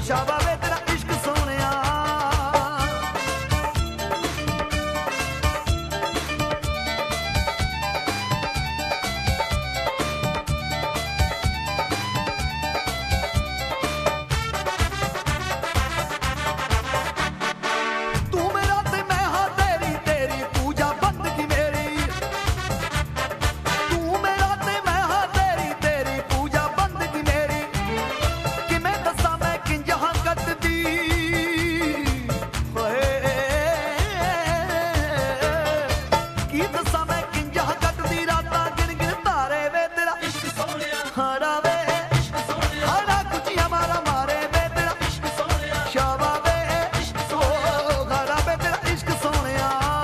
शाबा वे तेरा इश्क सोनिया। तू मेरा ते मैं हाँ तेरी, तेरी पूजा बंदगी मेरी। तू मेरा ते मैं हाँ तेरी, तेरी पूजा बंदगी मेरी। कि मैं दसा मैं किंज हाँ कटदी की दसा मैं किंज हाँ कटदी रातां गिन गिन तारे वे तेरा इश्क सोनिया। हाड़ा वे हाड़ा कुचिया मारा मारे वे तेरा इश्क सोनिया। शाबा वे ओ हाड़ा वे तेरा इश्क सोनिया।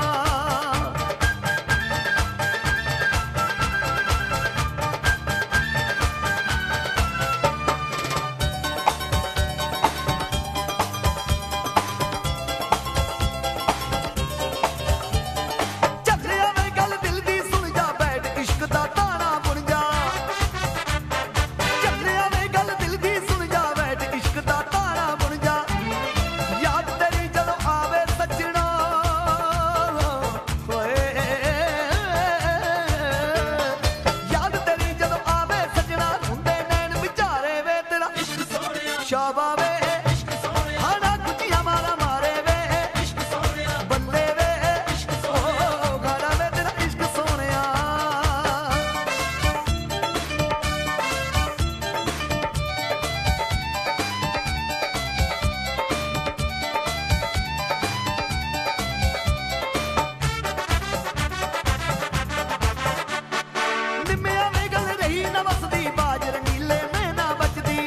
ਚੱਲਿਆ ਵੇ ਗੱਲ ਦਿਲ ਦੀ ਸੁਣ ਜਾ ਬੈਠ ਇਸ਼ਕ ਦਾ ਤਾਣਾ ਬੁਣ ਜਾ। ਚੱਲਿਆ ਵੇ ਗੱਲ ਦਿਲ ਦੀ ਸੁਣ ਜਾ ਬੈਠ ਇਸ਼ਕ ਦਾ ਤਾਣਾ ਬੁਣ ਜਾ। ਯਾਦ ਤੇਰੀ ਜਦੋਂ ਆਵੇ ਸੱਜਣਾ ਹੋਏ ਯਾਦ ਤੇਰੀ ਜਦੋਂ ਆਵੇ ਸੱਜਣਾ ਹੁੰਦੇ ਨੈਣ ਵਿਚਾਰੇ ਵੇ ਤੇਰਾ ਇਸ਼ਕ ਸੋਹਣਿਆ। ਸ਼ਾਬਾ ਵੇ ਇਸ਼ਕ ਸੋਹਣਿਆ। ਹਾਣਾ ਕੁੱਚੀਆਂ ਮਾਰਾ ਮਾਰੇ ਵੇ ਇਸ਼ਕ ਸੋਹਣਿਆ। ਬੱਲੇ ਵੇ ਇਸ਼ਕ ਸੋਹਣਿਆ। ਗਾੜਾ ਵੇ ਤੇਰਾ ਇਸ਼ਕ ਸੋਹਣਿਆ। ਨਿੰਮਿਆਂ ਵੇ ਗੱਲ ਰਹੀ ਨਾ ਵਸਦੀ ਬਾਜ ਰੰਗੀਲੇ ਮੈਂ ਨਾ ਬਚਦੀ।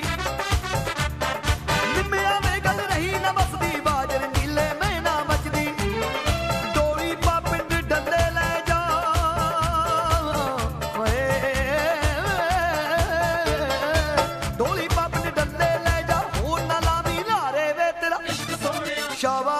ਨਿੰਮਿਆਂ ਵੇ ਗੱਲ ਰਹੀ ਨਾ ਵਸਦੀ ਬਾਜ ਰੰਗੀਲੇ ਮੈਂ ਨਾ ਬਚਦੀ। ਡੋਲੀ ਪਾ ਪਿੰਡ ਡੱਲੇ ਲੈ ਜਾ ਓਏ ਡੋਲੀ ਪਾ ਪਿੰਡ ਡੱਲੇ ਲੈ ਜਾ ਹੋਰ ਨਾ ਲਾਵੀਂ ਲਾਰੇ ਵੇ ਤੇਰਾ ਇਸ਼ਕ ਸੋਹਣਿਆ। ਸ਼ਾਬਾ